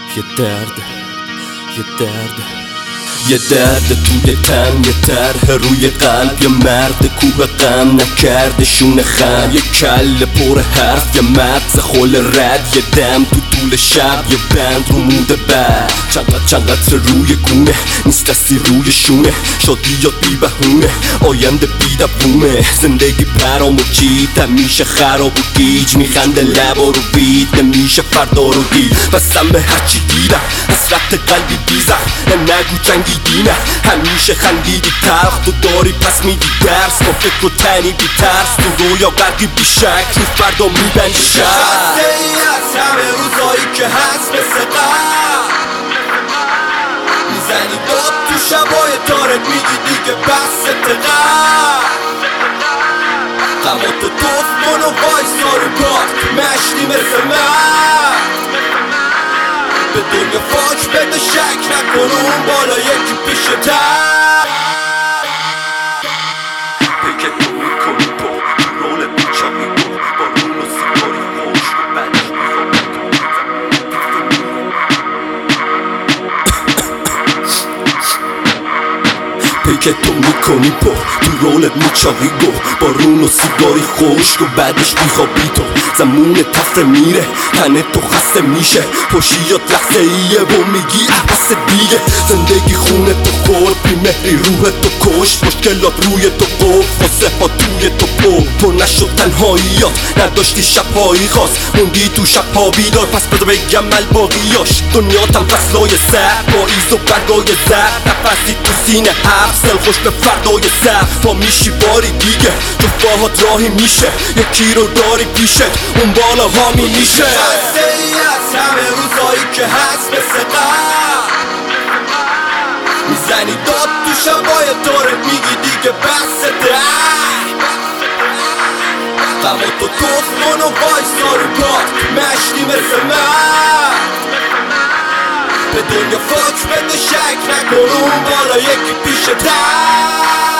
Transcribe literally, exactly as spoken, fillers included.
یه درد یه درد یه درد توی تن، یه طرح روی قلب، یه مرد کوه غم نکرده شونه خم، یه کل پر حرف، یه مغز خل رد، یه دم تو طول شب، یه بند رو موده بر چند چند قطر روی گونه، نیست دستی روی شونه، شادی یا بی بهونه، آینده بی دوونه، زندگی پرام و جید همیشه خراب و گیج، میخنده لبا رو بید نمیشه فردا رو دید، بستم به هرچی دیدم حسرت قلبی بیزم، نگو جنگیدی نه همیشه خندیدی تلخ، تو داری پس میدی درس با فکر و تنی بی ترس، تو رویا برقی بی شک رو فردا میبندی شک. خسته ای از همه روزایی که هست مثل قبل، میزنی داد تو شبای تارت میگی دیگه بس اتقل، غماتو توف کن و وایسا رو باد مشتی مثل من، به دنیا فاش بده شک نکن اون بالا یکی پیشه تر، پیکه تو میکنی پا تو رول بیچاقی رو با رون و سیگاری خوش و بعدش پیکه تو میکنی پا تو رولت میچاقی گو با رون و سیگاری خشک و بعدش بیخوابی تو، زمون تفره میره تنه تو خسته میشه، پشیات لحظه ایه و میگی احبس دیگه، زندگی خونه تو خورد بی مهری روح تو کشت، مشکلات روی تو قفل واسه ها توی تو پر تو نشد تنهاییات، نداشتی شبهایی خواست موندی تو شبها بیدار، پس بذار بگم الباقیاش دنیاتم فصلای سر پاییز و برگای زرد، نفسی تو سینه حبس دل خوش به فردای سر، پا میشی باری دیگه جفاهات راهی میشه، یکی رو داری پیشت اون بالا ها می میشه. خسته ای از همه روزایی که هست مثل قبل، میزنی داد تو شبای تارت میگی دیگه بس در، غماتو توف کن و وایسا رو باد مشتی مثل من، به دنیا فاک بده شک نکن اون بالا یکی پیشه تر.